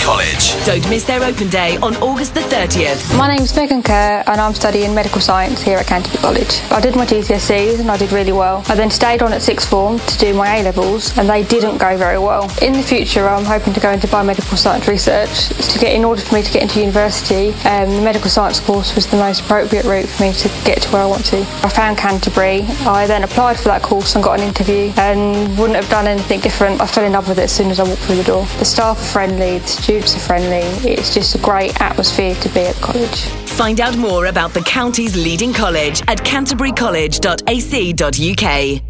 College. Don't miss their open day on August the 30th. My name's Megan Kerr and I'm studying medical science here at Canterbury College. I did my GCSEs and I did really well. I then stayed on at sixth form to do my A-levels and they didn't go very well. In the future I'm hoping to go into biomedical science research. In order for me to get into university, the medical science course was the most appropriate route for me to get to where I want to. I found Canterbury. I then applied for that course and got an interview and wouldn't have done anything different. I fell in love with it as soon as I walked through the door. The staff are friendly, the students are friendly. It's just a great atmosphere to be at college. Find out more about the county's leading college at canterburycollege.ac.uk.